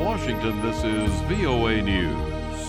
Washington, this is VOA News.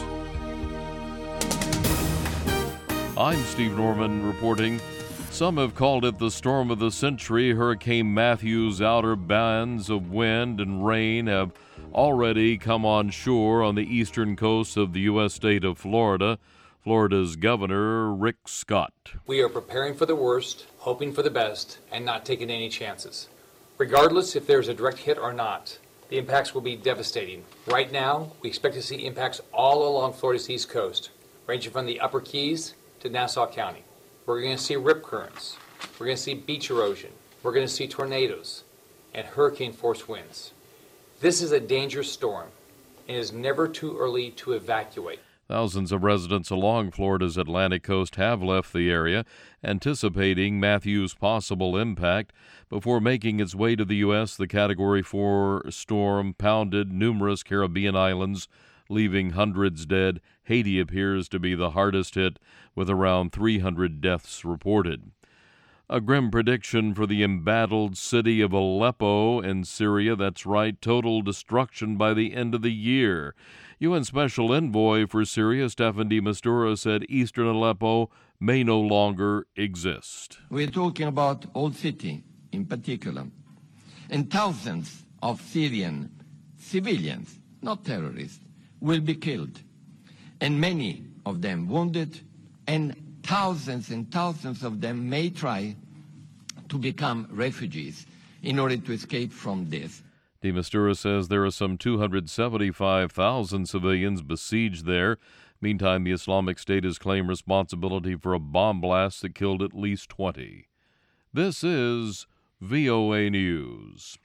I'm Steve Norman reporting. Some have called it the storm of the century. Hurricane Matthew's outer bands of wind and rain have already come on shore on the eastern coast of the U.S. state of Florida. Florida's Governor Rick Scott. We are preparing for the worst, hoping for the best, and not taking any chances. Regardless if there's a direct hit or not, the impacts will be devastating. Right now, we expect to see impacts all along Florida's east coast, ranging from the Upper Keys to Nassau County. We're going to see rip currents. We're going to see beach erosion. We're going to see tornadoes and hurricane-force winds. This is a dangerous storm, and it is never too early to evacuate. Thousands of residents along Florida's Atlantic coast have left the area, anticipating Matthew's possible impact. Before making its way to the U.S., the Category 4 storm pounded numerous Caribbean islands, leaving hundreds dead. Haiti appears to be the hardest hit, with around 300 deaths reported. A grim prediction for the embattled city of Aleppo in Syria. That's right, total destruction by the end of the year. UN Special Envoy for Syria, Staffan de Mistura, said eastern Aleppo may no longer exist. We're talking about Old City in particular, and thousands of Syrian civilians, not terrorists, will be killed, and many of them wounded, and thousands of them may try to become refugees in order to escape from this. De Mistura says there are some 275,000 civilians besieged there. Meantime, the Islamic State has claimed responsibility for a bomb blast that killed at least 20. This is VOA News.